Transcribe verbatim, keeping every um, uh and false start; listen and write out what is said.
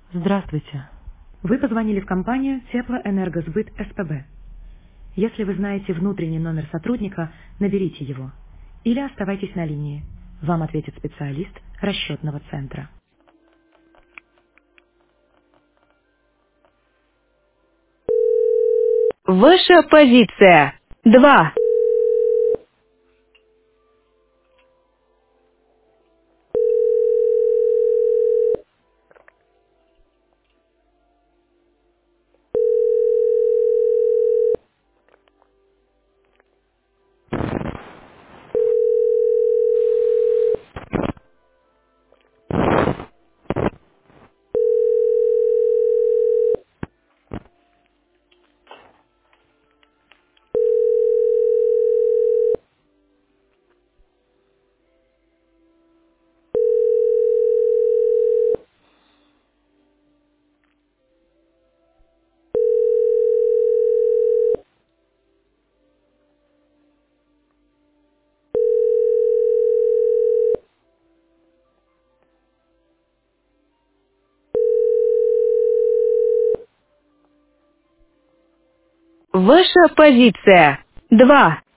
Здравствуйте. Вы позвонили в компанию Теплоэнергосбыт СПБ. Если вы знаете внутренний номер сотрудника, наберите его. Или оставайтесь на линии. Вам ответит специалист расчетного центра. Ваша позиция. Два. Ваша позиция. Два.